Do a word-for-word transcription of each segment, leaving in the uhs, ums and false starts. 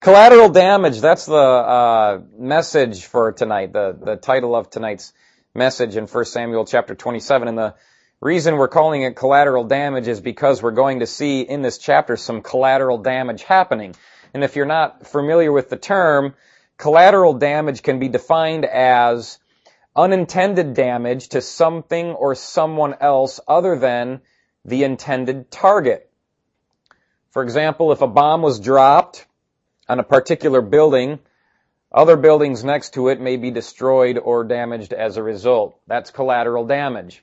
Collateral damage, that's the uh, message for tonight, the, the title of tonight's message in First Samuel chapter twenty-seven. And the reason we're calling it collateral damage is because we're going to see in this chapter some collateral damage happening. And if you're not familiar with the term, collateral damage can be defined as unintended damage to something or someone else other than the intended target. For example, if a bomb was dropped on a particular building, other buildings next to it may be destroyed or damaged as a result. That's collateral damage.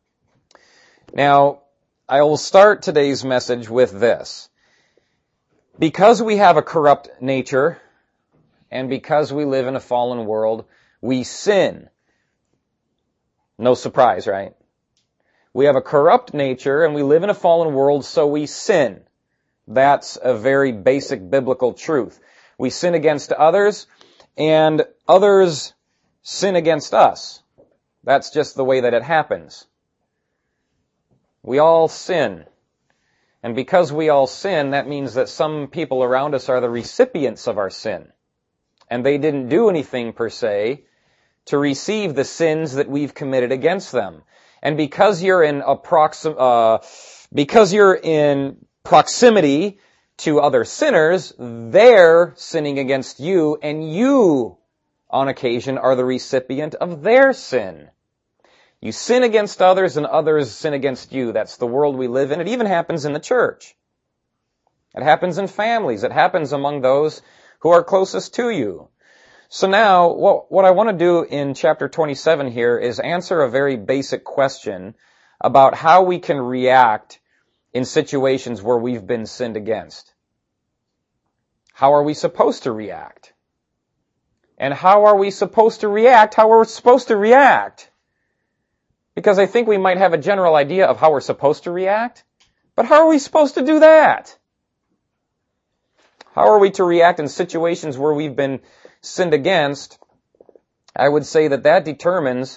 Now, I will start today's message with this. Because we have a corrupt nature, and because we live in a fallen world, we sin. No surprise, right? We have a corrupt nature, and we live in a fallen world, so we sin. That's a very basic biblical truth. We sin against others, and others sin against us. That's just the way that it happens. We all sin. And because we all sin, that means that some people around us are the recipients of our sin. And they didn't do anything per se to receive the sins that we've committed against them. And because you're in approxim- uh, because you're in proximity to other sinners, they're sinning against you, and you, on occasion, are the recipient of their sin. You sin against others, and others sin against you. That's the world we live in. It even happens in the church. It happens in families. It happens among those who are closest to you. So now, what, what I want to do in chapter twenty-seven here is answer a very basic question about how we can react in situations where we've been sinned against. How are we supposed to react? And how are we supposed to react? How we're supposed to react? Because I think we might have a general idea of how we're supposed to react, but how are we supposed to do that? How are we to react in situations where we've been sinned against? I would say that that determines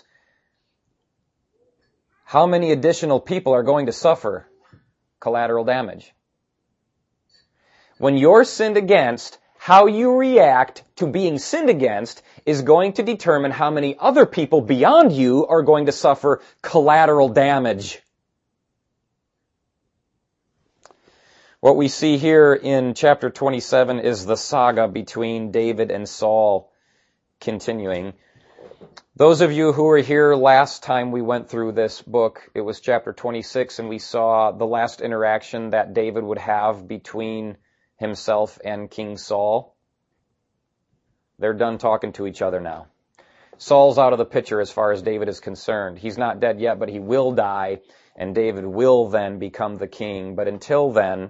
how many additional people are going to suffer collateral damage. When you're sinned against, how you react to being sinned against is going to determine how many other people beyond you are going to suffer collateral damage. What we see here in chapter twenty-seven is the saga between David and Saul continuing. Those of you who were here last time we went through this book, it was chapter twenty-six, and we saw the last interaction that David would have between himself and King Saul. They're done talking to each other now. Saul's out of the picture as far as David is concerned. He's not dead yet, but he will die, and David will then become the king. But until then,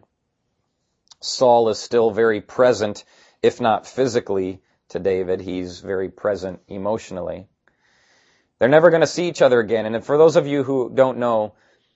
Saul is still very present, if not physically, to David. He's very present emotionally. They're never going to see each other again. And for those of you who don't know,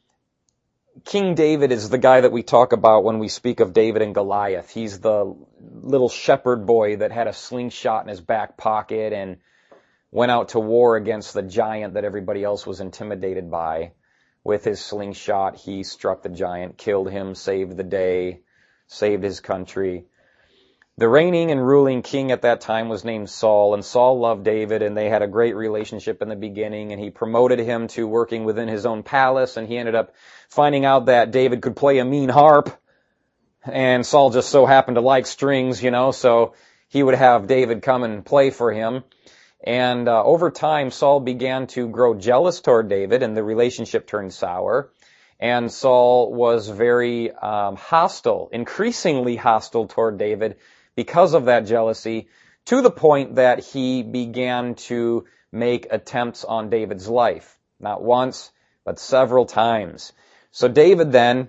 King David is the guy that we talk about when we speak of David and Goliath. He's the little shepherd boy that had a slingshot in his back pocket and went out to war against the giant that everybody else was intimidated by. With his slingshot, he struck the giant, killed him, saved the day, saved his country. The reigning and ruling king at that time was named Saul, and Saul loved David, and they had a great relationship in the beginning, and he promoted him to working within his own palace, and he ended up finding out that David could play a mean harp, and Saul just so happened to like strings, you know, so he would have David come and play for him. And uh, over time, Saul began to grow jealous toward David, and the relationship turned sour. And Saul was very um, hostile, increasingly hostile toward David because of that jealousy, to the point that he began to make attempts on David's life. Not once, but several times. So David then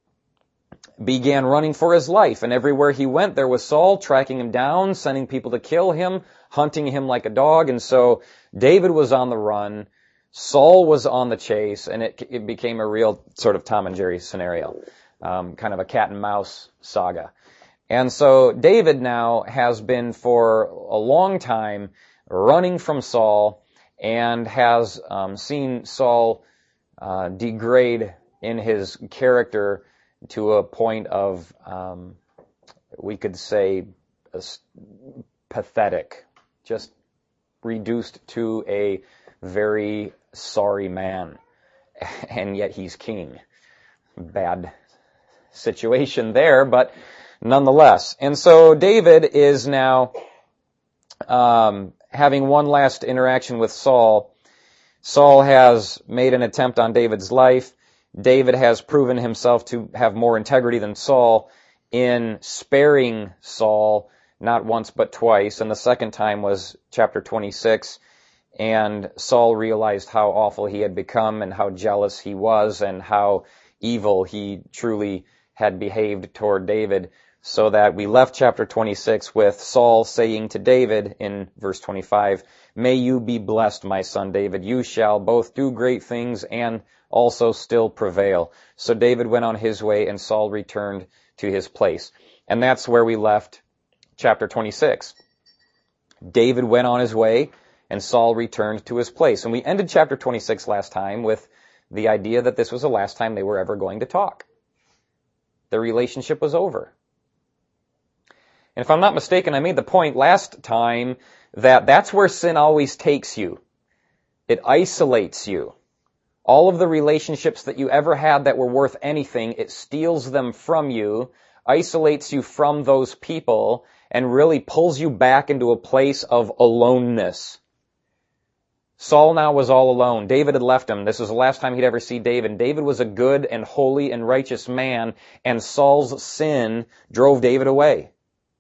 began running for his life, and everywhere he went, there was Saul tracking him down, sending people to kill him, hunting him like a dog. And so David was on the run, Saul was on the chase, and it, it became a real sort of Tom and Jerry scenario, um, kind of a cat and mouse saga. And so David now has been for a long time running from Saul and has um, seen Saul uh, degrade in his character to a point of, um, we could say, uh, pathetic, just reduced to a very sorry man, and yet he's king. Bad situation there, but nonetheless. And so David is now um, having one last interaction with Saul. Saul has made an attempt on David's life. David has proven himself to have more integrity than Saul in sparing Saul, not once but twice. And the second time was chapter twenty-six. And Saul realized how awful he had become and how jealous he was and how evil he truly had behaved toward David, so that we left chapter twenty-six with Saul saying to David in verse twenty-five, "May you be blessed, my son David. You shall both do great things and also still prevail." So David went on his way and Saul returned to his place. And that's where we left chapter twenty-six. David went on his way and Saul returned to his place. And we ended chapter twenty-six last time with the idea that this was the last time they were ever going to talk. Their relationship was over. And if I'm not mistaken, I made the point last time that that's where sin always takes you. It isolates you. All of the relationships that you ever had that were worth anything, it steals them from you, isolates you from those people, and really pulls you back into a place of aloneness. Saul now was all alone. David had left him. This was the last time he'd ever see David. David was a good and holy and righteous man, and Saul's sin drove David away.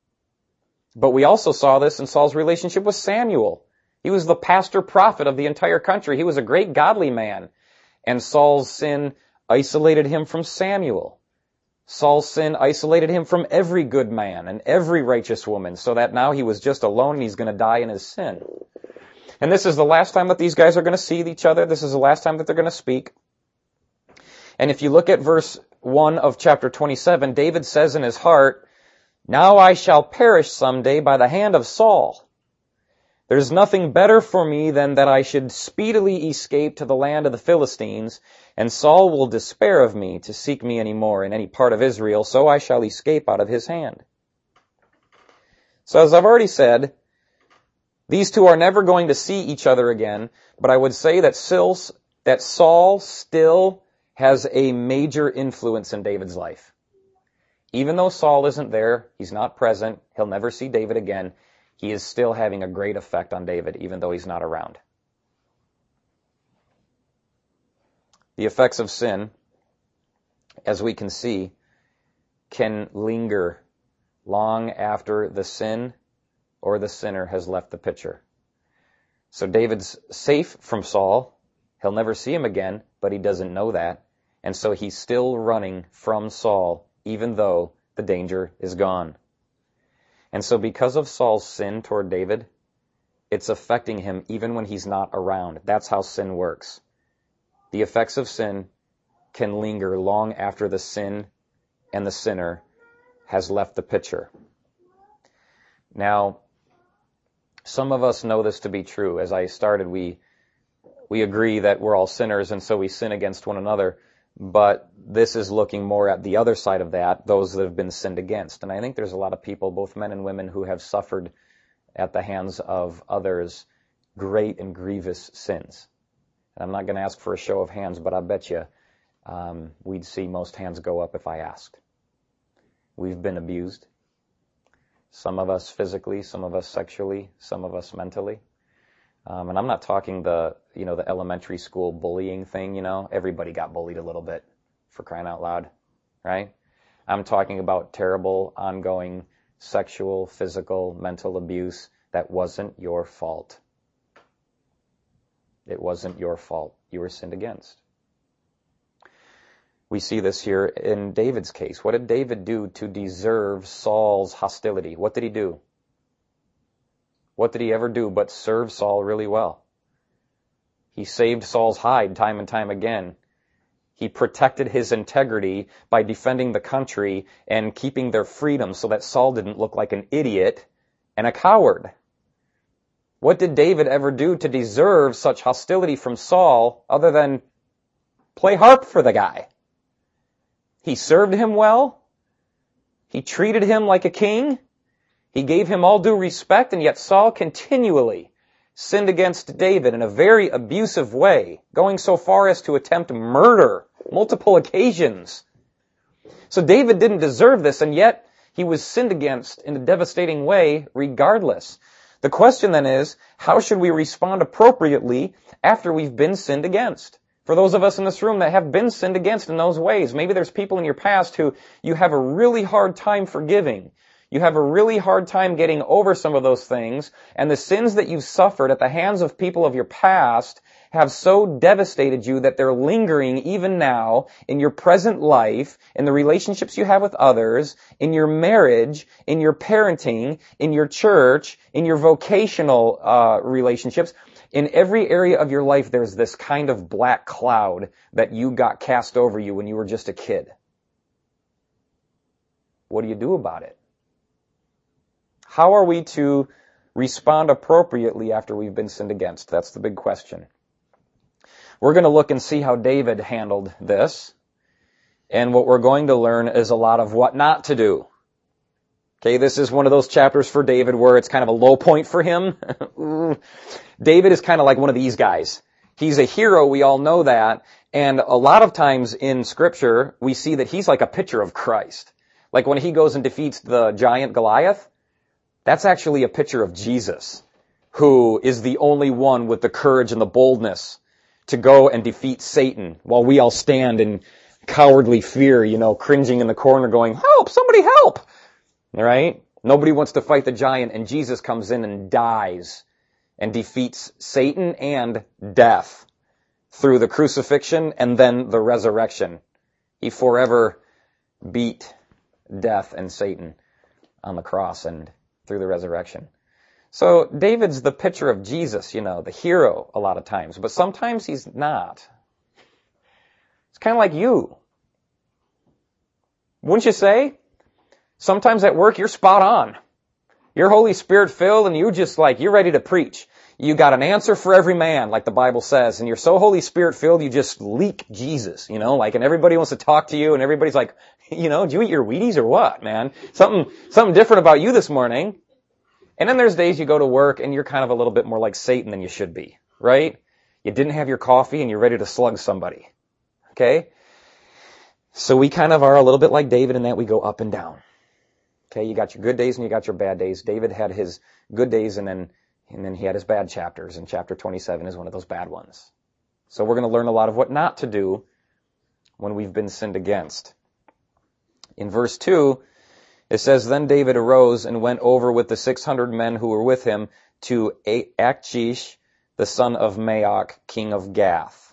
But we also saw this in Saul's relationship with Samuel. He was the pastor prophet of the entire country. He was a great godly man. And Saul's sin isolated him from Samuel. Saul's sin isolated him from every good man and every righteous woman, so that now he was just alone and he's going to die in his sin. And this is the last time that these guys are going to see each other. This is the last time that they're going to speak. And if you look at verse one of chapter twenty-seven, David says in his heart, "Now I shall perish someday by the hand of Saul. There's nothing better for me than that I should speedily escape to the land of the Philistines, and Saul will despair of me to seek me any more in any part of Israel, so I shall escape out of his hand." So as I've already said, these two are never going to see each other again, but I would say that, still, that Saul still has a major influence in David's life. Even though Saul isn't there, he's not present, he'll never see David again, he is still having a great effect on David, even though he's not around. The effects of sin, as we can see, can linger long after the sin or the sinner has left the picture. So David's safe from Saul. He'll never see him again, but he doesn't know that. And so he's still running from Saul, even though the danger is gone. And so because of Saul's sin toward David, it's affecting him even when he's not around. That's how sin works. The effects of sin can linger long after the sin and the sinner has left the picture. Now, some of us know this to be true. As I started, we we agree that we're all sinners, and so we sin against one another. But this is looking more at the other side of that, those that have been sinned against. And I think there's a lot of people, both men and women, who have suffered at the hands of others great and grievous sins. And I'm not going to ask for a show of hands, but I bet you um, we'd see most hands go up if I asked. We've been abused. Some of us physically, some of us sexually, some of us mentally. Um, and I'm not talking the, you know, the elementary school bullying thing, you know. Everybody got bullied a little bit, for crying out loud, right? I'm talking about terrible, ongoing sexual, physical, mental abuse that wasn't your fault. It wasn't your fault. You were sinned against. We see this here in David's case. What did David do to deserve Saul's hostility? What did he do? What did he ever do but serve Saul really well? He saved Saul's hide time and time again. He protected his integrity by defending the country and keeping their freedom so that Saul didn't look like an idiot and a coward. What did David ever do to deserve such hostility from Saul other than play harp for the guy? He served him well. He treated him like a king. He gave him all due respect, and yet Saul continually sinned against David in a very abusive way, going so far as to attempt murder multiple occasions. So David didn't deserve this, and yet he was sinned against in a devastating way regardless. The question then is, how should we respond appropriately after we've been sinned against? For those of us in this room that have been sinned against in those ways, maybe there's people in your past who you have a really hard time forgiving. You have a really hard time getting over some of those things, and the sins that you've suffered at the hands of people of your past have so devastated you that they're lingering even now in your present life, in the relationships you have with others, in your marriage, in your parenting, in your church, in your vocational uh relationships. In every area of your life, there's this kind of black cloud that you got cast over you when you were just a kid. What do you do about it? How are we to respond appropriately after we've been sinned against? That's the big question. We're going to look and see how David handled this. And what we're going to learn is a lot of what not to do. Okay, this is one of those chapters for David where it's kind of a low point for him. David is kind of like one of these guys. He's a hero, we all know that. And a lot of times in Scripture, we see that he's like a picture of Christ. Like when he goes and defeats the giant Goliath, that's actually a picture of Jesus, who is the only one with the courage and the boldness to go and defeat Satan, while we all stand in cowardly fear, you know, cringing in the corner going, help, somebody help! All right? Nobody wants to fight the giant, and Jesus comes in and dies and defeats Satan and death through the crucifixion and then the resurrection. He forever beat death and Satan on the cross and through the resurrection. So David's the picture of Jesus, you know, the hero a lot of times, but sometimes he's not. It's kind of like you. Wouldn't you say? Sometimes at work you're spot on. You're Holy Spirit filled and you just like, you're ready to preach. You got an answer for every man, like the Bible says, and you're so Holy Spirit filled you just leak Jesus, you know, like, and everybody wants to talk to you and everybody's like, you know, did you eat your Wheaties or what, man? Something, something different about you this morning. And then there's days you go to work and you're kind of a little bit more like Satan than you should be, right? You didn't have your coffee and you're ready to slug somebody. Okay? So we kind of are a little bit like David in that we go up and down. Okay, you got your good days and you got your bad days. David had his good days and then and then he had his bad chapters, and chapter twenty-seven is one of those bad ones. So we're going to learn a lot of what not to do when we've been sinned against. In verse two, it says, Then David arose and went over with the six hundred men who were with him to Achish, the son of Maoch, king of Gath.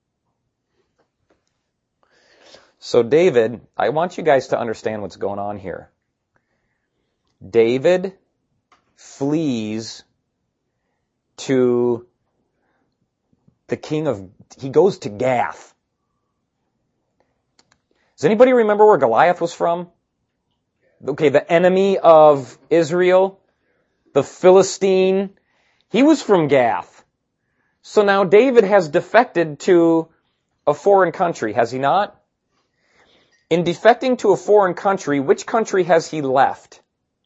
So David, I want you guys to understand what's going on here. David flees to the king of, he goes to Gath. Does anybody remember where Goliath was from? Okay, the enemy of Israel, the Philistine, he was from Gath. So now David has defected to a foreign country, has he not? In defecting to a foreign country, which country has he left?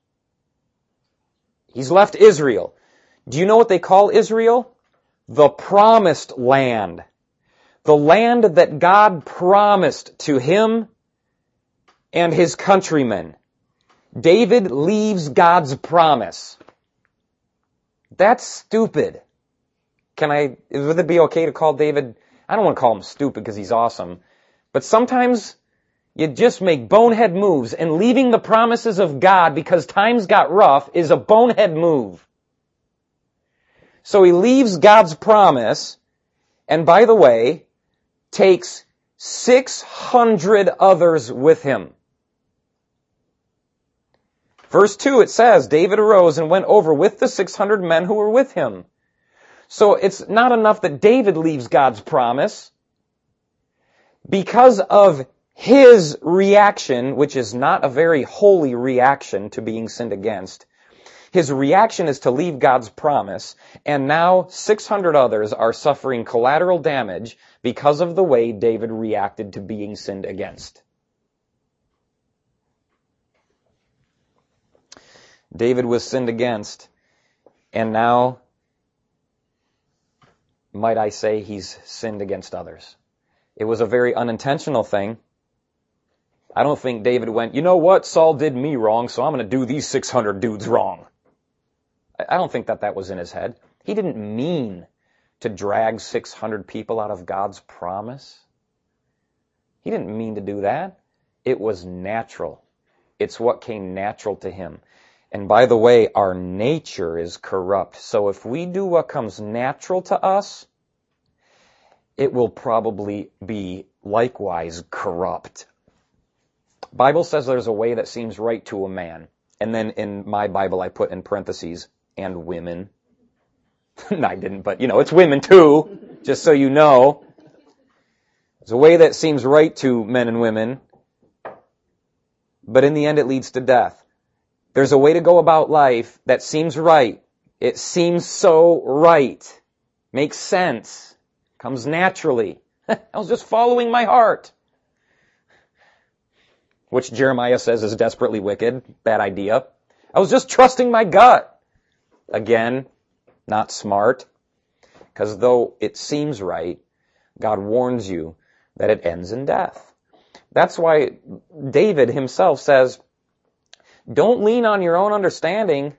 He's left Israel. Do you know what they call Israel? The promised land. The land that God promised to him and his countrymen. David leaves God's promise. That's stupid. Can I, would it be okay to call David, I don't want to call him stupid because he's awesome, but sometimes you just make bonehead moves, and leaving the promises of God because times got rough is a bonehead move. So he leaves God's promise, and by the way, takes six hundred others with him. Verse two, it says, David arose and went over with the six hundred men who were with him. So it's not enough that David leaves God's promise. Because of his reaction, which is not a very holy reaction to being sinned against, his reaction is to leave God's promise, and now six hundred others are suffering collateral damage because of the way David reacted to being sinned against. David was sinned against, and now, might I say, he's sinned against others. It was a very unintentional thing. I don't think David went, you know what, Saul did me wrong, so I'm going to do these six hundred dudes wrong. I don't think that that was in his head. He didn't mean to drag six hundred people out of God's promise. He didn't mean to do that. It was natural. It's what came natural to him. And by the way, our nature is corrupt. So if we do what comes natural to us, it will probably be likewise corrupt. Bible says there's a way that seems right to a man. And then in my Bible I put in parentheses, and women. No, I didn't, but you know, it's women too, just so you know. There's a way that seems right to men and women, but in the end it leads to death. There's a way to go about life that seems right. It seems so right. Makes sense. Comes naturally. I was just following my heart. Which Jeremiah says is desperately wicked. Bad idea. I was just trusting my gut. Again, not smart. Because though it seems right, God warns you that it ends in death. That's why David himself says, don't lean on your own understanding.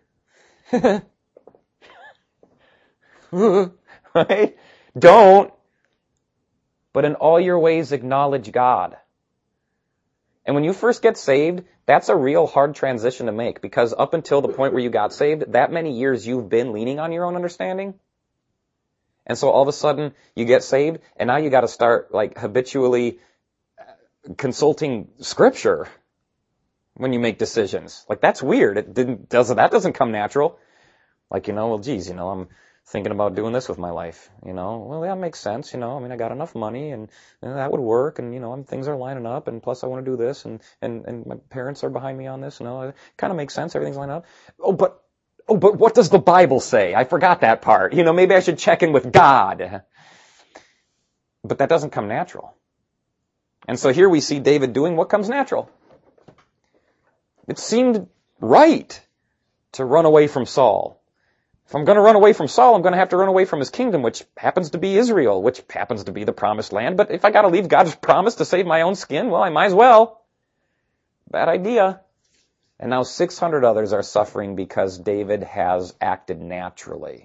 Right? Don't. But in all your ways acknowledge God. And when you first get saved, that's a real hard transition to make, because up until the point where you got saved, that many years you've been leaning on your own understanding. And so all of a sudden you get saved, and now you got to start like habitually consulting Scripture when you make decisions. Like, that's weird. It didn't, does, that doesn't come natural. Like, you know, well, geez, you know, I'm thinking about doing this with my life, you know. Well, that makes sense, you know. I mean, I got enough money, and, and that would work, and, you know, I'm, things are lining up, and plus I want to do this, and, and, and my parents are behind me on this, you know. It kind of makes sense. Everything's lining up. Oh, but, oh, but what does the Bible say? I forgot that part. You know, maybe I should check in with God. But that doesn't come natural. And so here we see David doing what comes natural. It seemed right to run away from Saul. If I'm going to run away from Saul, I'm going to have to run away from his kingdom, which happens to be Israel, which happens to be the promised land. But if I got to leave God's promise to save my own skin, well, I might as well. Bad idea. And now six hundred others are suffering because David has acted naturally.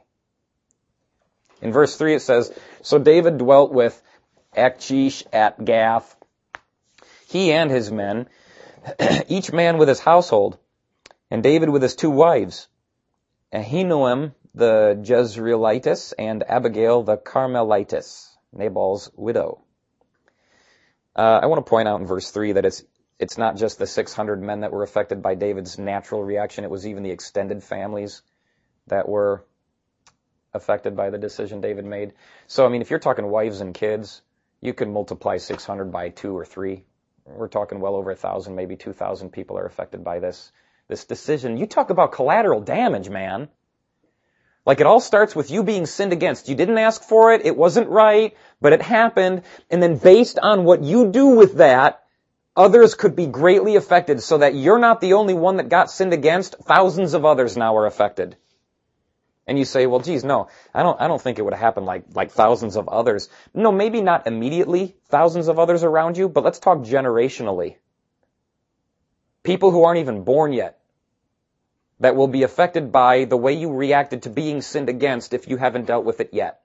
In verse three it says, so David dwelt with Achish at Gath, he and his men, each man with his household, and David with his two wives, Ahinoam the Jezreelitess and Abigail the Carmelitess, Nabal's widow. Uh, I want to point out in verse three that it's it's not just the six hundred men that were affected by David's natural reaction, it was even the extended families that were affected by the decision David made. So, I mean, if you're talking wives and kids, you can multiply six hundred by two or three. We're talking well over a thousand, maybe two thousand people are affected by this, this decision. You talk about collateral damage, man. Like, it all starts with you being sinned against. You didn't ask for it. It wasn't right, but it happened. And then based on what you do with that, others could be greatly affected, so that you're not the only one that got sinned against. Thousands of others now are affected. And you say, well, geez, no, I don't, I don't think it would happen like, like thousands of others. No, maybe not immediately thousands of others around you, but let's talk generationally. People who aren't even born yet that will be affected by the way you reacted to being sinned against if you haven't dealt with it yet.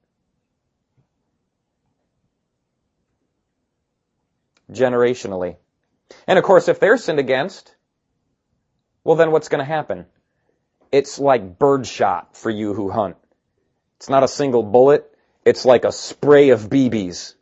Generationally. And of course, if they're sinned against, well, then what's going to happen? It's like birdshot for you who hunt. It's not a single bullet. It's like a spray of B Bs.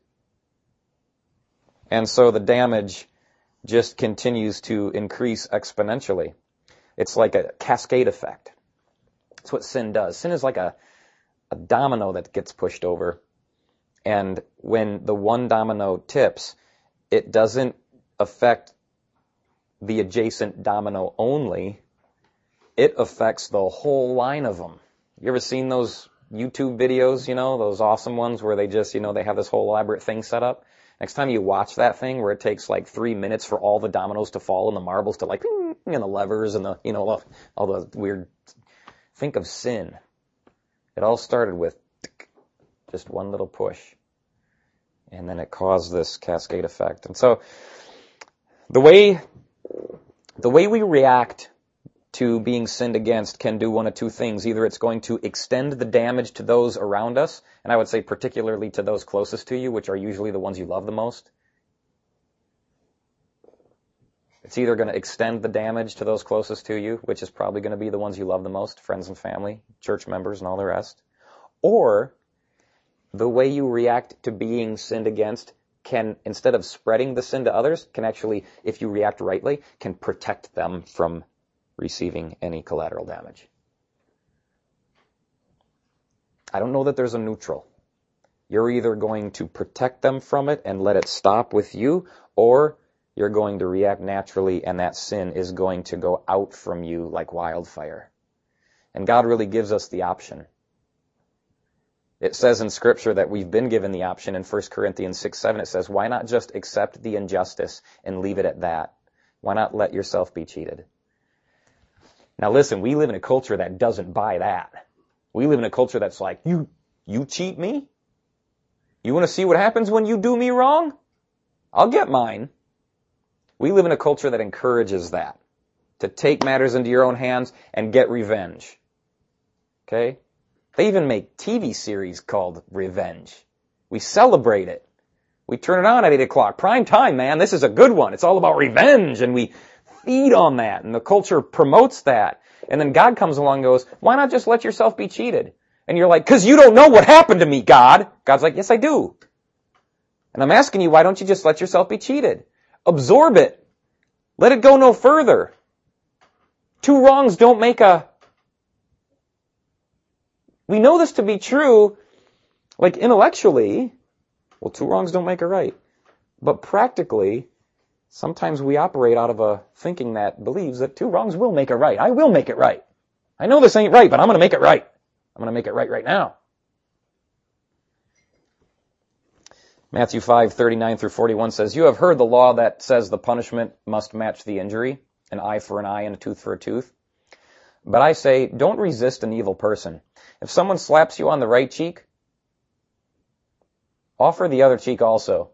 And so the damage just continues to increase exponentially. It's like a cascade effect. That's what sin does. Sin is like a, a domino that gets pushed over. And when the one domino tips, it doesn't affect the adjacent domino only. It affects the whole line of them. You ever seen those YouTube videos, you know, those awesome ones where they just, you know, they have this whole elaborate thing set up? Next time you watch that thing where it takes like three minutes for all the dominoes to fall and the marbles to like And the levers and the, you know, all the weird, think of sin. It all started with just one little push. And then it caused this cascade effect. And so the way, the way we react to being sinned against can do one of two things. Either it's going to extend the damage to those around us, and I would say particularly to those closest to you, which are usually the ones you love the most. It's either going to extend the damage to those closest to you, which is probably going to be the ones you love the most, friends and family, church members and all the rest. Or the way you react to being sinned against can, instead of spreading the sin to others, can actually, if you react rightly, can protect them from receiving any collateral damage. I don't know that there's a neutral. You're either going to protect them from it and let it stop with you, or you're going to react naturally and that sin is going to go out from you like wildfire. And God really gives us the option. It says in Scripture that we've been given the option. In First Corinthians six seven, it says, why not just accept the injustice and leave it at that? Why not let yourself be cheated? Now listen, we live in a culture that doesn't buy that. We live in a culture that's like, you, you cheat me? You want to see what happens when you do me wrong? I'll get mine. We live in a culture that encourages that, to take matters into your own hands and get revenge. Okay? They even make T V series called Revenge. We celebrate it. We turn it on at eight o'clock. Prime time, man. This is a good one. It's all about revenge, and we feed on that, and the culture promotes that. And then God comes along and goes, why not just let yourself be cheated? And you're like, because you don't know what happened to me, God. God's like, yes, I do. And I'm asking you, why don't you just let yourself be cheated? Absorb it. Let it go no further. Two wrongs don't make a... We know this to be true, like intellectually. Well, two wrongs don't make a right. But practically, sometimes we operate out of a thinking that believes that two wrongs will make a right. I will make it right. I know this ain't right, but I'm going to make it right. I'm going to make it right right now. Matthew five thirty-nine through forty-one says, you have heard the law that says the punishment must match the injury, an eye for an eye and a tooth for a tooth. But I say, don't resist an evil person. If someone slaps you on the right cheek, offer the other cheek also.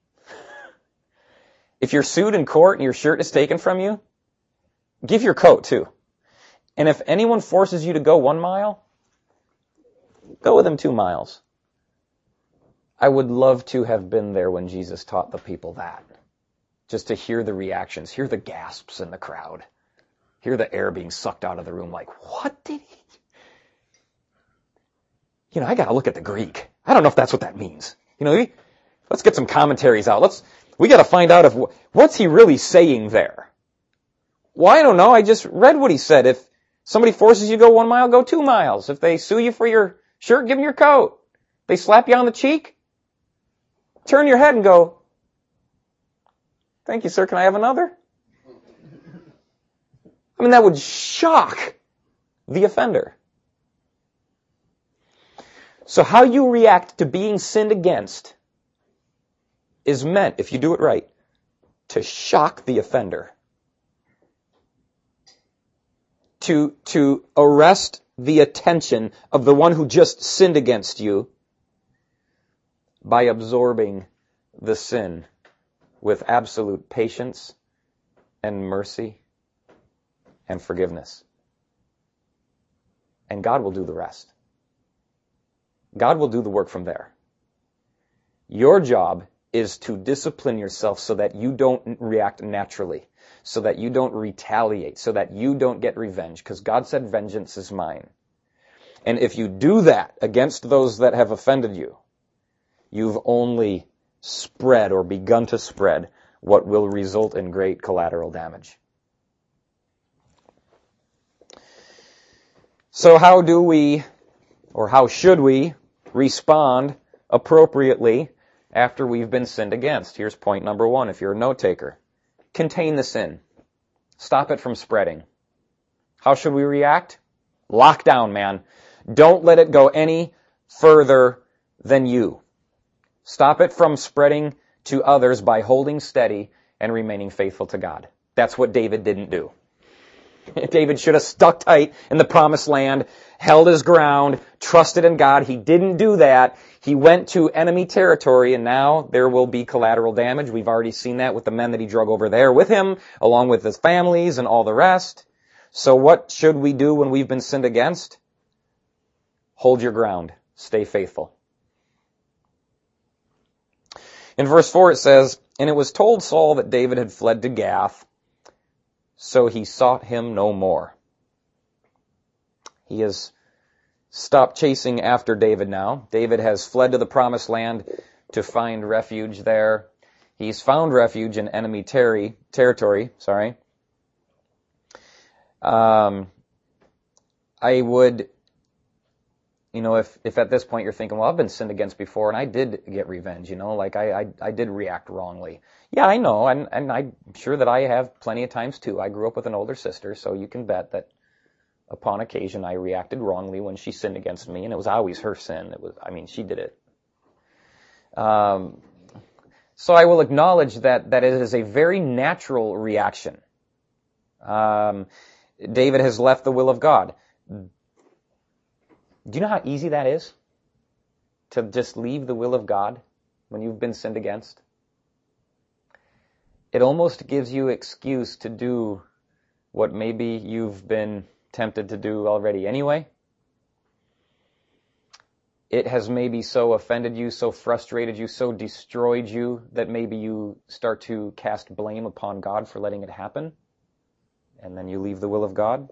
If you're sued in court and your shirt is taken from you, give your coat too. And if anyone forces you to go one mile, go with them two miles. I would love to have been there when Jesus taught the people that. Just to hear the reactions, hear the gasps in the crowd, hear the air being sucked out of the room like, what did he? You know, I gotta look at the Greek. I don't know if that's what that means. You know, let's get some commentaries out. Let's, we gotta find out if, what's he really saying there? Well, I don't know. I just read what he said. If somebody forces you to go one mile, go two miles. If they sue you for your shirt, give them your coat. If they slap you on the cheek, turn your head and go, thank you, sir. Can I have another? I mean, that would shock the offender. So how you react to being sinned against is meant, if you do it right, to shock the offender. To, to arrest the attention of the one who just sinned against you by absorbing the sin with absolute patience and mercy and forgiveness. And God will do the rest. God will do the work from there. Your job is to discipline yourself so that you don't react naturally, so that you don't retaliate, so that you don't get revenge, because God said, vengeance is mine. And if you do that against those that have offended you, you've only spread or begun to spread what will result in great collateral damage. So how do we, or how should we, respond appropriately after we've been sinned against? Here's point number one, if you're a note taker. Contain the sin. Stop it from spreading. How should we react? Lock down, man. Don't let it go any further than you. Stop it from spreading to others by holding steady and remaining faithful to God. That's what David didn't do. David should have stuck tight in the promised land, held his ground, trusted in God. He didn't do that. He went to enemy territory, and now there will be collateral damage. We've already seen that with the men that he drug over there with him, along with his families and all the rest. So what should we do when we've been sinned against? Hold your ground. Stay faithful. In verse four it says, "And it was told Saul that David had fled to Gath, so he sought him no more." He has stopped chasing after David now. David has fled to the promised land to find refuge there. He's found refuge in enemy terri- territory. Sorry. Um, I would, you know, if, if at this point you're thinking, well, I've been sinned against before and I did get revenge, you know, like I, I, I did react wrongly. Yeah, I know, and, and I'm sure that I have plenty of times too. I grew up with an older sister, so you can bet that upon occasion I reacted wrongly when she sinned against me, and it was always her sin. It was, I mean, she did it. Um, so I will acknowledge that, that it is a very natural reaction. Um, David has left the will of God. Do you know how easy that is? To just leave the will of God when you've been sinned against? It almost gives you excuse to do what maybe you've been tempted to do already anyway. It has maybe so offended you, so frustrated you, so destroyed you that maybe you start to cast blame upon God for letting it happen, and then you leave the will of God.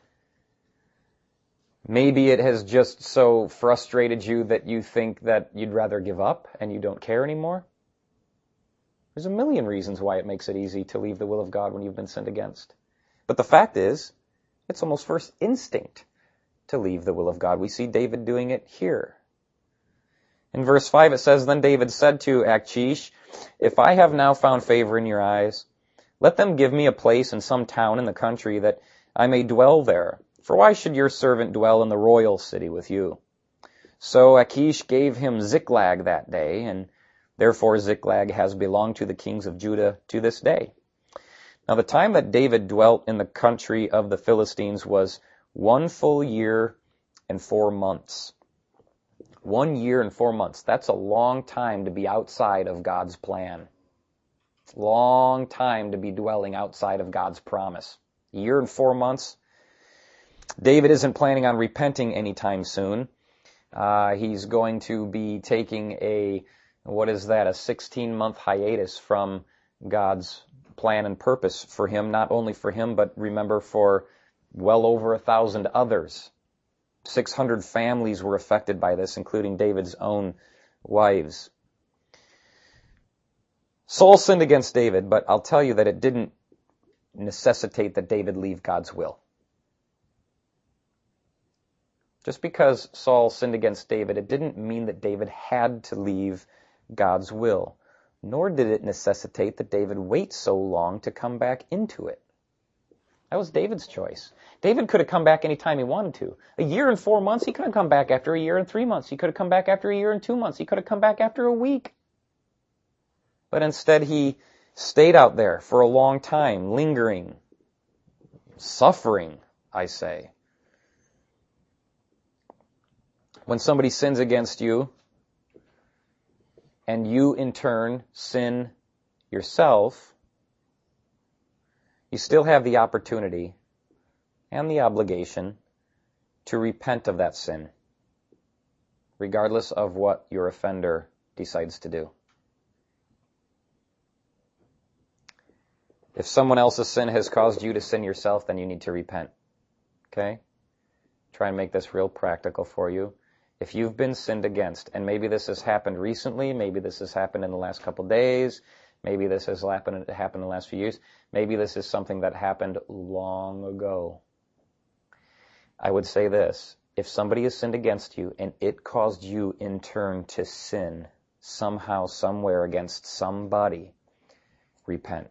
Maybe it has just so frustrated you that you think that you'd rather give up and you don't care anymore. There's a million reasons why it makes it easy to leave the will of God when you've been sinned against. But the fact is, it's almost first instinct to leave the will of God. We see David doing it here. In verse five it says, "Then David said to Achish, 'If I have now found favor in your eyes, let them give me a place in some town in the country that I may dwell there. For why should your servant dwell in the royal city with you?' So Achish gave him Ziklag that day, and therefore Ziklag has belonged to the kings of Judah to this day. Now the time that David dwelt in the country of the Philistines was one full year and four months. One year and four months. That's a long time to be outside of God's plan. Long time to be dwelling outside of God's promise. A year and four months. David isn't planning on repenting anytime soon. Uh, he's going to be taking a, what is that, a sixteen-month hiatus from God's plan and purpose for him, not only for him, but remember for well over a thousand others. six hundred families were affected by this, including David's own wives. Saul sinned against David, but I'll tell you that it didn't necessitate that David leave God's will. Just because Saul sinned against David, it didn't mean that David had to leave God's will, nor did it necessitate that David wait so long to come back into it. That was David's choice. David could have come back anytime he wanted to. A year and four months, he could have come back after a year and three months. He could have come back after a year and two months. He could have come back after a week. But instead, he stayed out there for a long time, lingering, suffering, I say. When somebody sins against you, and you in turn sin yourself, you still have the opportunity and the obligation to repent of that sin, regardless of what your offender decides to do. If someone else's sin has caused you to sin yourself, then you need to repent. Okay? Try and make this real practical for you. If you've been sinned against, and maybe this has happened recently, maybe this has happened in the last couple days, maybe this has happened, happened in the last few years, maybe this is something that happened long ago. I would say this: if somebody has sinned against you and it caused you in turn to sin somehow, somewhere against somebody, repent.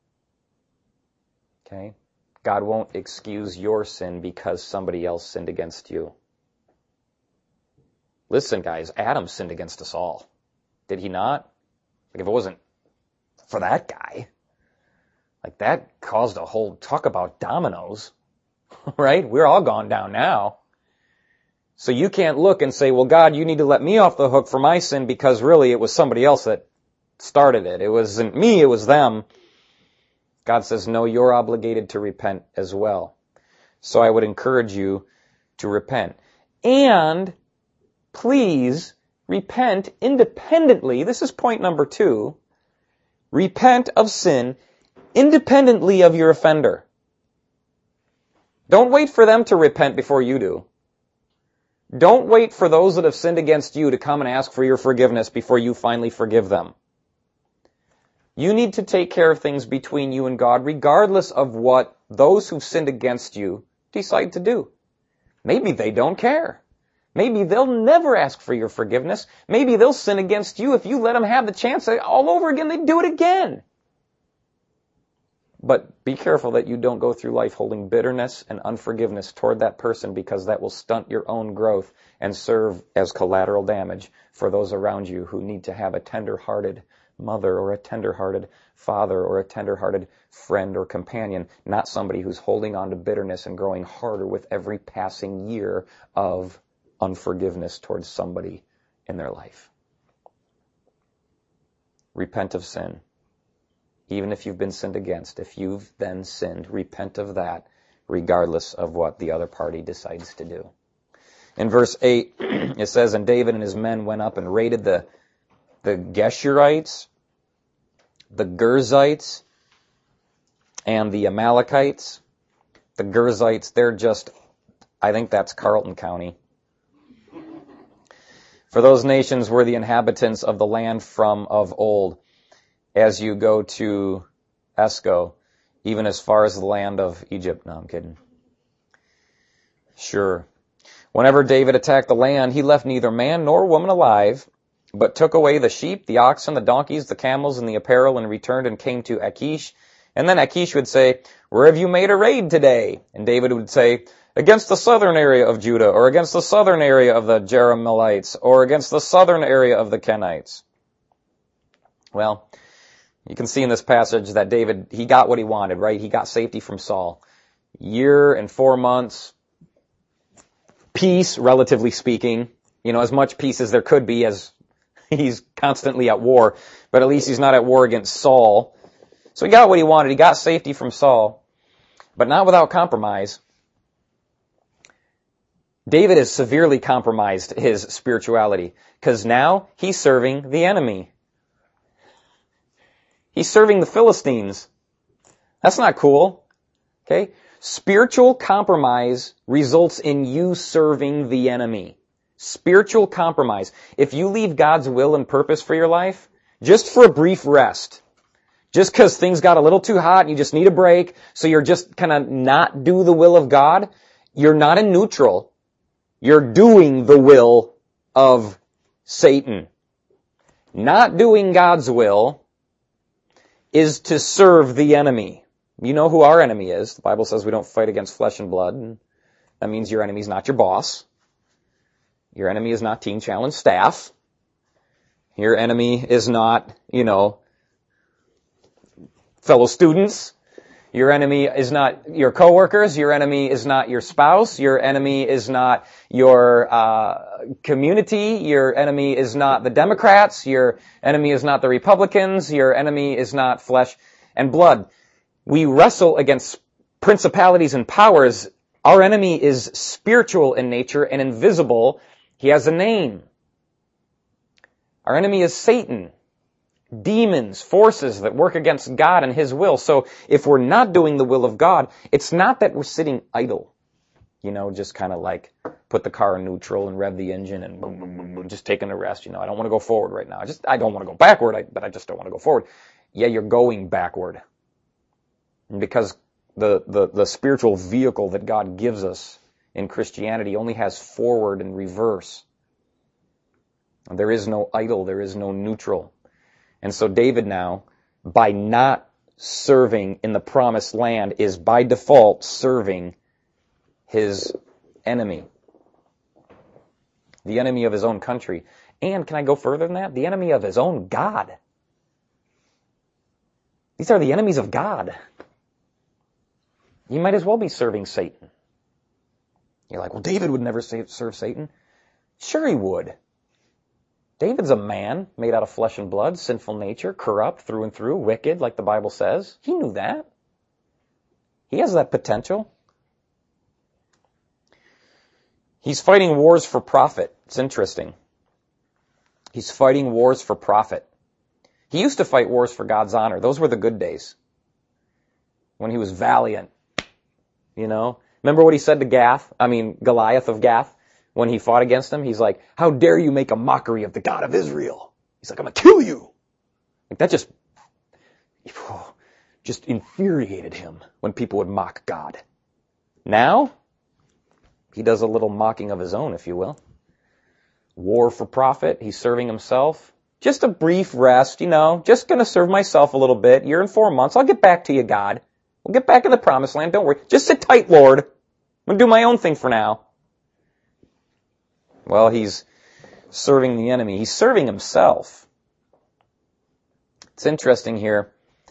Okay? God won't excuse your sin because somebody else sinned against you. Listen, guys, Adam sinned against us all. Did he not? Like, if it wasn't for that guy, like, that caused a whole, talk about dominoes. right? We're all gone down now. So you can't look and say, well, God, you need to let me off the hook for my sin because really it was somebody else that started it. It wasn't me, it was them. God says, no, you're obligated to repent as well. So I would encourage you to repent. And please repent independently. This is point number two. Repent of sin independently of your offender. Don't wait for them to repent before you do. Don't wait for those that have sinned against you to come and ask for your forgiveness before you finally forgive them. You need to take care of things between you and God, regardless of what those who've sinned against you decide to do. Maybe they don't care. Maybe they'll never ask for your forgiveness. Maybe they'll sin against you. If you let them have the chance all over again, they do it again. But be careful that you don't go through life holding bitterness and unforgiveness toward that person, because that will stunt your own growth and serve as collateral damage for those around you who need to have a tender-hearted mother or a tender-hearted father or a tender-hearted friend or companion, not somebody who's holding on to bitterness and growing harder with every passing year of unforgiveness towards somebody in their life. Repent of sin. Even if you've been sinned against, if you've then sinned, repent of that, regardless of what the other party decides to do. In verse eight, it says, and David and his men went up and raided the the Geshurites, the Girzites, and the Amalekites. The Girzites, they're just, I think that's Carlton County. For those nations were the inhabitants of the land from of old, as you go to Esco, even as far as the land of Egypt. No, I'm kidding. Sure. Whenever David attacked the land, he left neither man nor woman alive, but took away the sheep, the oxen, the donkeys, the camels, and the apparel, and returned and came to Achish. And then Achish would say, where have you made a raid today? And David would say, against the southern area of Judah, or against the southern area of the Jerahmeelites, or against the southern area of the Kenites. Well, you can see in this passage that David, he got what he wanted, right? He got safety from Saul. Year and four months, peace, relatively speaking. You know, as much peace as there could be, as he's constantly at war, but at least he's not at war against Saul. So he got what he wanted. He got safety from Saul, but not without compromise. David has severely compromised his spirituality, because now he's serving the enemy. He's serving the Philistines. That's not cool. Okay? Spiritual compromise results in you serving the enemy. Spiritual compromise. If you leave God's will and purpose for your life, just for a brief rest, just because things got a little too hot and you just need a break, so you're just kind of not do the will of God, you're not in neutral. You're doing the will of Satan. Not doing God's will is to serve the enemy. You know who our enemy is. The Bible says we don't fight against flesh and blood. And that means your enemy is not your boss. Your enemy is not Teen Challenge staff. Your enemy is not, you know, fellow students. Your enemy is not your coworkers. Your enemy is not your spouse. Your enemy is not your uh community. Your enemy is not the Democrats. Your enemy is not the Republicans. Your enemy is not flesh and blood. We wrestle against principalities and powers. Our enemy is spiritual in nature and invisible. He has a name. Our enemy is Satan. Demons, forces that work against God and His will. So if we're not doing the will of God, it's not that we're sitting idle. You know, just kind of like put the car in neutral and rev the engine and boom, boom, boom, boom, just taking a rest. You know, I don't want to go forward right now. I just, I don't want to go backward, I, but I just don't want to go forward. Yeah, you're going backward. And because the, the, the spiritual vehicle that God gives us in Christianity only has forward and reverse. There is no idle, there is no neutral. And so David now, by not serving in the promised land, is by default serving his enemy. The enemy of his own country. And can I go further than that? The enemy of his own God. These are the enemies of God. You might as well be serving Satan. You're like, well, David would never serve Satan. Sure he would. David's a man made out of flesh and blood, sinful nature, corrupt through and through, wicked, like the Bible says. He knew that. He has that potential. He's fighting wars for profit. It's interesting. He's fighting wars for profit. He used to fight wars for God's honor. Those were the good days. When he was valiant. You know? Remember what he said to Gath? I mean, Goliath of Gath? When he fought against him, he's like, how dare you make a mockery of the God of Israel? He's like, I'm going to kill you. Like that just, just infuriated him when people would mock God. Now, he does a little mocking of his own, if you will. War for profit. He's serving himself. Just a brief rest, you know, just going to serve myself a little bit. Year and four months. I'll get back to you, God. We'll get back in the promised land. Don't worry. Just sit tight, Lord. I'm going to do my own thing for now. Well, he's serving the enemy. He's serving himself. It's interesting here.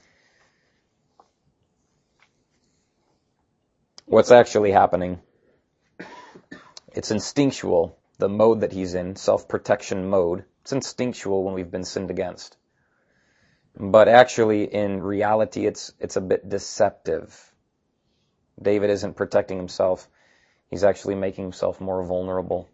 What's actually happening? It's instinctual, the mode that he's in, self-protection mode. It's instinctual when we've been sinned against. But actually, in reality, it's it's a bit deceptive. David isn't protecting himself. He's actually making himself more vulnerable.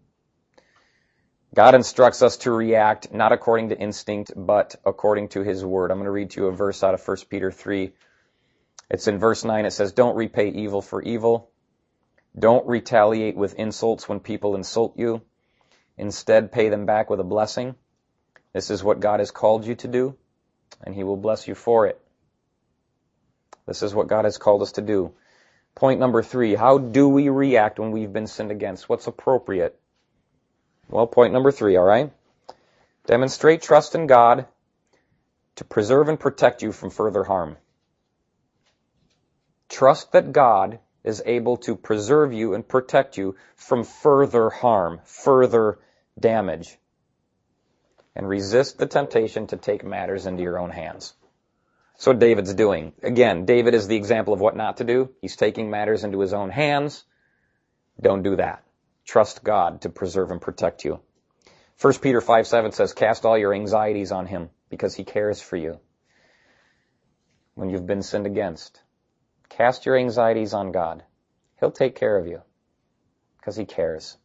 God instructs us to react not according to instinct, but according to his word. I'm going to read to you a verse out of First Peter three. It's in verse nine. It says, don't repay evil for evil. Don't retaliate with insults when people insult you. Instead, pay them back with a blessing. This is what God has called you to do, and he will bless you for it. This is what God has called us to do. Point number three, how do we react when we've been sinned against? What's appropriate? Well, point number three, all right? Demonstrate trust in God to preserve and protect you from further harm. Trust that God is able to preserve you and protect you from further harm, further damage. And resist the temptation to take matters into your own hands. That's what David's doing. Again, David is the example of what not to do. He's taking matters into his own hands. Don't do that. Trust God to preserve and protect you. First Peter five seven says, cast all your anxieties on him because he cares for you. When you've been sinned against, cast your anxieties on God. He'll take care of you because he cares.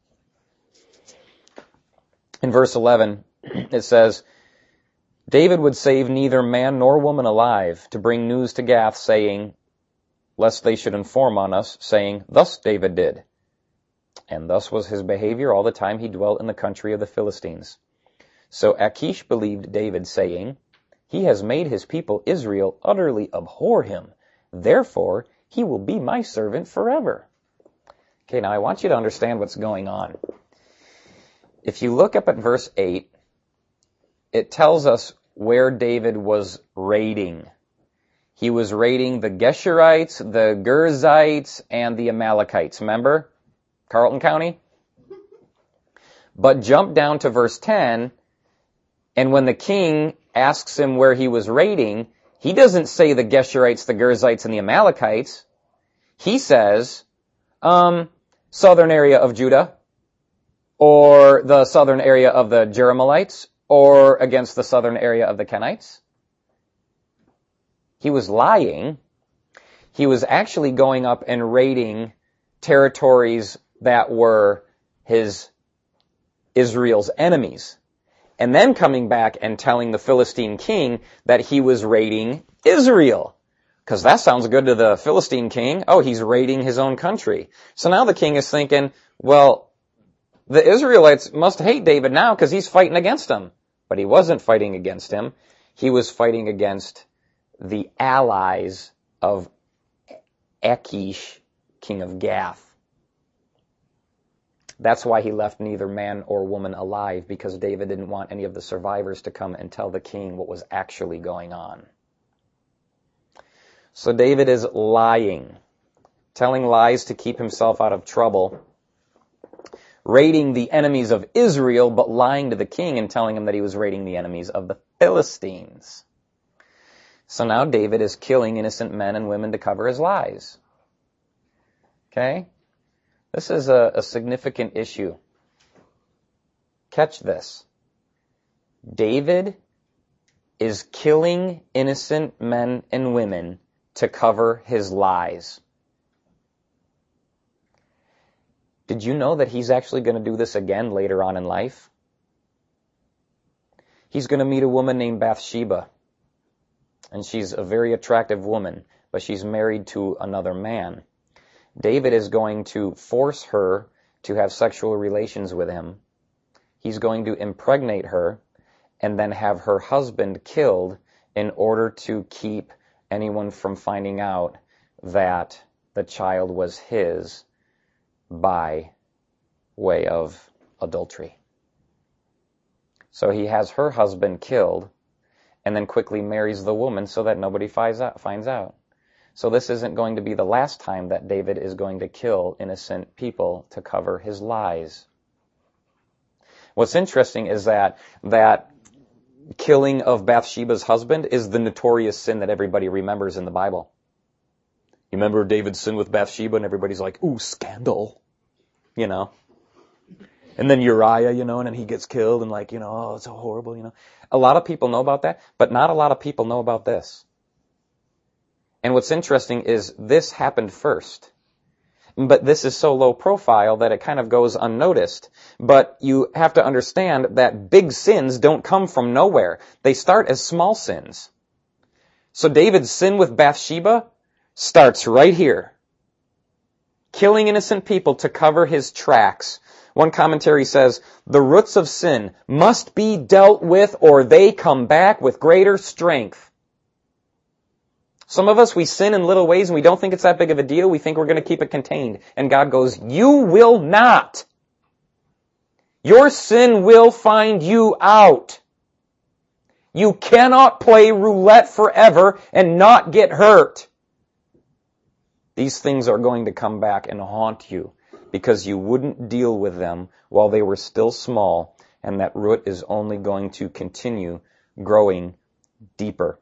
In verse eleven, it says, David would save neither man nor woman alive to bring news to Gath, saying, lest they should inform on us, saying, thus David did. And thus was his behavior all the time he dwelt in the country of the Philistines. So Achish believed David, saying, he has made his people Israel utterly abhor him. Therefore, he will be my servant forever. Okay, now I want you to understand what's going on. If you look up at verse eight, it tells us where David was raiding. He was raiding the Geshurites, the Girzites, and the Amalekites. Remember? Carlton County? But jump down to verse ten, and when the king asks him where he was raiding, he doesn't say the Geshurites, the Girzites, and the Amalekites. He says, um, southern area of Judah, or the southern area of the Jerahmeelites, or against the southern area of the Kenites. He was lying. He was actually going up and raiding territories that were his Israel's enemies. And then coming back and telling the Philistine king that he was raiding Israel. Because that sounds good to the Philistine king. Oh, he's raiding his own country. So now the king is thinking, well, the Israelites must hate David now because he's fighting against them. But he wasn't fighting against him. He was fighting against the allies of Achish, king of Gath. That's why he left neither man or woman alive, because David didn't want any of the survivors to come and tell the king what was actually going on. So David is lying, telling lies to keep himself out of trouble, raiding the enemies of Israel, but lying to the king and telling him that he was raiding the enemies of the Philistines. So now David is killing innocent men and women to cover his lies. Okay? This is a, a significant issue. Catch this. David is killing innocent men and women to cover his lies. Did you know that he's actually going to do this again later on in life? He's going to meet a woman named Bathsheba. And she's a very attractive woman, but she's married to another man. David is going to force her to have sexual relations with him. He's going to impregnate her and then have her husband killed in order to keep anyone from finding out that the child was his by way of adultery. So he has her husband killed and then quickly marries the woman so that nobody finds out. Finds out. So this isn't going to be the last time that David is going to kill innocent people to cover his lies. What's interesting is that that killing of Bathsheba's husband is the notorious sin that everybody remembers in the Bible. You remember David's sin with Bathsheba, and everybody's like, ooh, scandal. You know? And then Uriah, you know, and then he gets killed, and like, you know, oh, it's so horrible, you know. A lot of people know about that, but not a lot of people know about this. And what's interesting is this happened first. But this is so low profile that it kind of goes unnoticed. But you have to understand that big sins don't come from nowhere. They start as small sins. So David's sin with Bathsheba starts right here. Killing innocent people to cover his tracks. One commentary says, the roots of sin must be dealt with or they come back with greater strength. Some of us, we sin in little ways and we don't think it's that big of a deal. We think we're going to keep it contained. And God goes, you will not. Your sin will find you out. You cannot play roulette forever and not get hurt. These things are going to come back and haunt you because you wouldn't deal with them while they were still small, and that root is only going to continue growing deeper.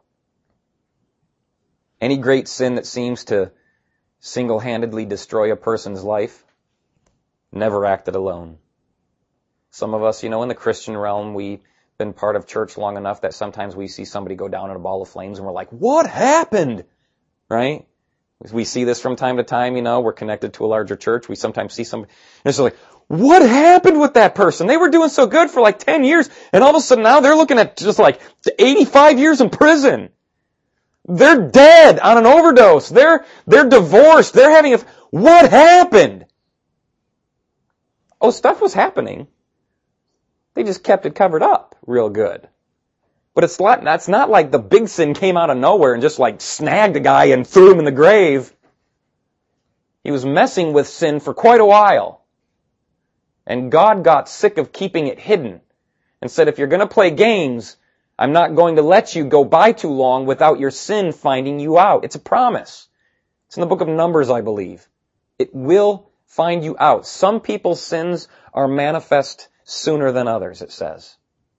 Any great sin that seems to single-handedly destroy a person's life never acted alone. Some of us, you know, in the Christian realm, we've been part of church long enough that sometimes we see somebody go down in a ball of flames and we're like, what happened? Right? We see this from time to time, you know, we're connected to a larger church. We sometimes see somebody, and it's like, what happened with that person? They were doing so good for like ten years, and all of a sudden now they're looking at just like eighty-five years in prison. They're dead on an overdose. They're, they're divorced. They're having a, what happened? Oh, stuff was happening. They just kept it covered up real good. But it's not, that's not like the big sin came out of nowhere and just like snagged a guy and threw him in the grave. He was messing with sin for quite a while. And God got sick of keeping it hidden and said, if you're going to play games, I'm not going to let you go by too long without your sin finding you out. It's a promise. It's in the book of Numbers, I believe. It will find you out. Some people's sins are manifest sooner than others, it says.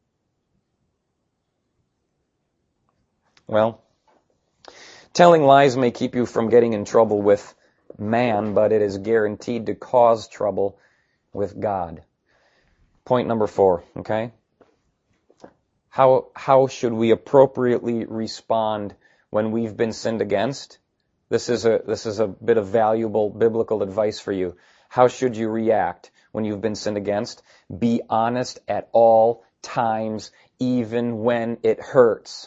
Well, telling lies may keep you from getting in trouble with man, but it is guaranteed to cause trouble with God. Point number four, okay? How, how should we appropriately respond when we've been sinned against? This is a, this is a bit of valuable biblical advice for you. How should you react when you've been sinned against? Be honest at all times, even when it hurts.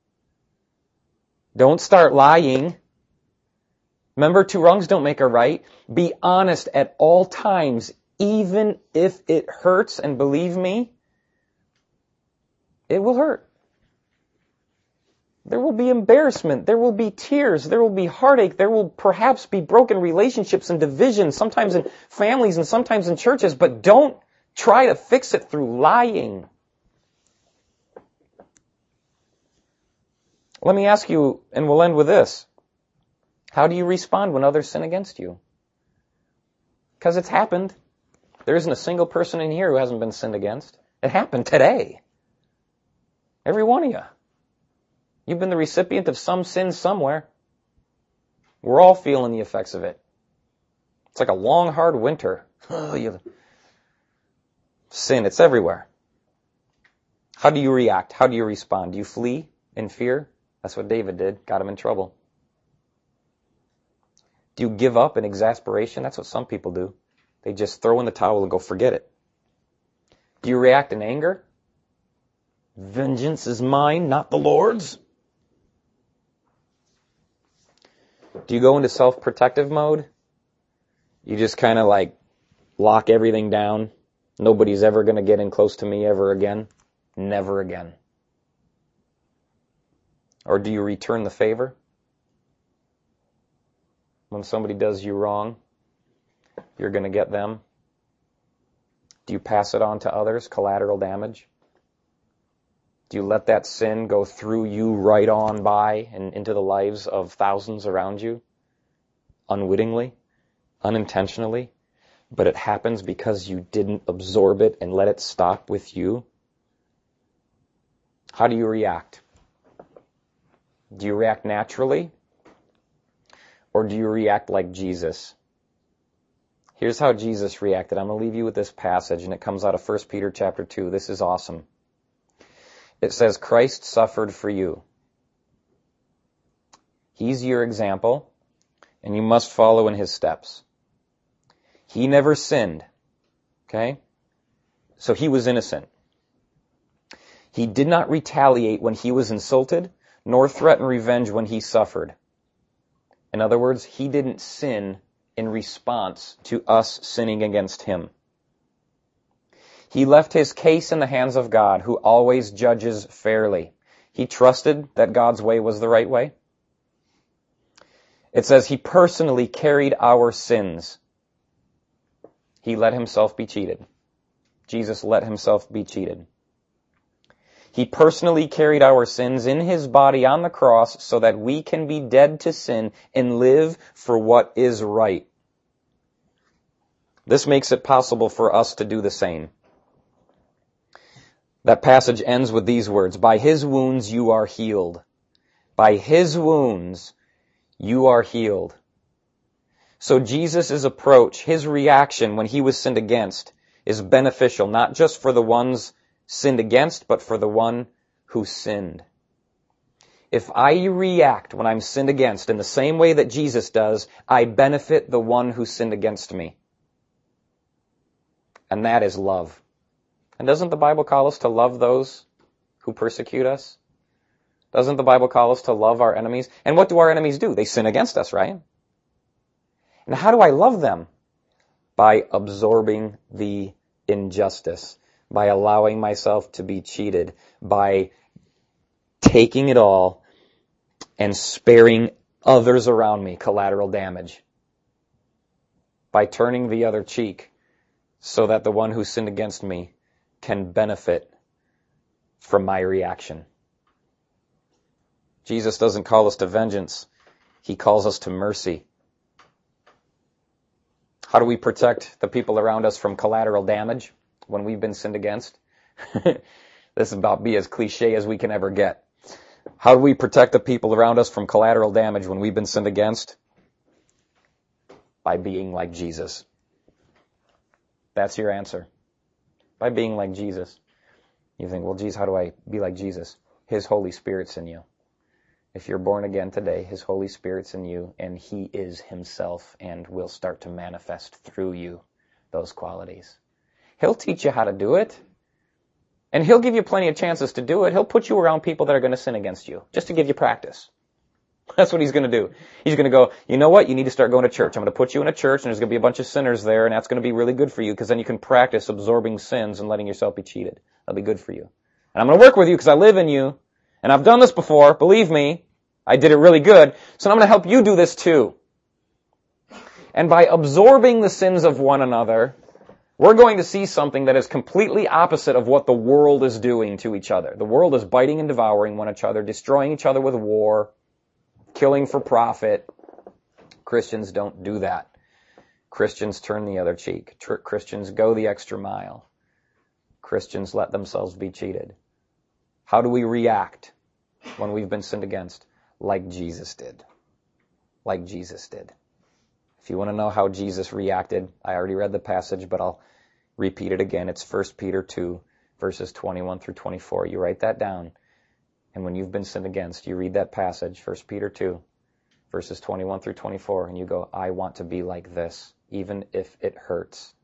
Don't start lying. Remember, two wrongs don't make a right. Be honest at all times, even if it hurts, and believe me, it will hurt. There will be embarrassment. There will be tears. There will be heartache. There will perhaps be broken relationships and divisions, sometimes in families and sometimes in churches, but don't try to fix it through lying. Let me ask you, and we'll end with this. How do you respond when others sin against you? Because it's happened. There isn't a single person in here who hasn't been sinned against. It happened today. Every one of you. You've been the recipient of some sin somewhere. We're all feeling the effects of it. It's like a long, hard winter. Oh, you... Sin, it's everywhere. How do you react? How do you respond? Do you flee in fear? That's what David did. Got him in trouble. Do you give up in exasperation? That's what some people do. They just throw in the towel and go, forget it. Do you react in anger? Vengeance is mine, not the Lord's. Do you go into self-protective mode? You just kind of like lock everything down. Nobody's ever going to get in close to me ever again. Never again. Or do you return the favor? When somebody does you wrong, you're going to get them. Do you pass it on to others, collateral damage? Do you let that sin go through you right on by and into the lives of thousands around you? Unwittingly, unintentionally, but it happens because you didn't absorb it and let it stop with you? How do you react? Do you react naturally? Or do you react like Jesus? Here's how Jesus reacted. I'm going to leave you with this passage, and it comes out of First Peter chapter two. This is awesome. It says, Christ suffered for you. He's your example, and you must follow in his steps. He never sinned. Okay? So he was innocent. He did not retaliate when he was insulted, nor threaten revenge when he suffered. In other words, he didn't sin in response to us sinning against him. He left his case in the hands of God, who always judges fairly. He trusted that God's way was the right way. It says he personally carried our sins. He let himself be cheated. Jesus let himself be cheated. He personally carried our sins in his body on the cross so that we can be dead to sin and live for what is right. This makes it possible for us to do the same. That passage ends with these words, by his wounds you are healed. By his wounds you are healed. So Jesus' approach, his reaction when he was sinned against, is beneficial, not just for the ones sinned against, but for the one who sinned. If I react when I'm sinned against in the same way that Jesus does, I benefit the one who sinned against me. And that is love. And doesn't the Bible call us to love those who persecute us? Doesn't the Bible call us to love our enemies? And what do our enemies do? They sin against us, right? And how do I love them? By absorbing the injustice, by allowing myself to be cheated, by taking it all and sparing others around me collateral damage, by turning the other cheek so that the one who sinned against me can benefit from my reaction. Jesus doesn't call us to vengeance. He calls us to mercy. How do we protect the people around us from collateral damage when we've been sinned against? This is about be as cliche as we can ever get. How do we protect the people around us from collateral damage when we've been sinned against? By being like Jesus. That's your answer. By being like Jesus. You think, well, geez, how do I be like Jesus? His Holy Spirit's in you. If you're born again today, his Holy Spirit's in you, and he is himself and will start to manifest through you those qualities. He'll teach you how to do it, and he'll give you plenty of chances to do it. He'll put you around people that are going to sin against you, just to give you practice. That's what he's going to do. He's going to go, you know what? You need to start going to church. I'm going to put you in a church, and there's going to be a bunch of sinners there, and that's going to be really good for you, because then you can practice absorbing sins and letting yourself be cheated. That'll be good for you. And I'm going to work with you because I live in you, and I've done this before. Believe me, I did it really good. So I'm going to help you do this too. And by absorbing the sins of one another, we're going to see something that is completely opposite of what the world is doing to each other. The world is biting and devouring one another, destroying each other with war, killing for profit. Christians don't do that. Christians turn the other cheek. Tr- Christians go the extra mile. Christians let themselves be cheated. How do we react when we've been sinned against? Like Jesus did. Like Jesus did. If you want to know how Jesus reacted, I already read the passage, but I'll repeat it again. It's First Peter two, verses twenty-one through twenty-four. You write that down. And when you've been sinned against, you read that passage, First Peter two, verses twenty-one through twenty-four, and you go, I want to be like this, even if it hurts.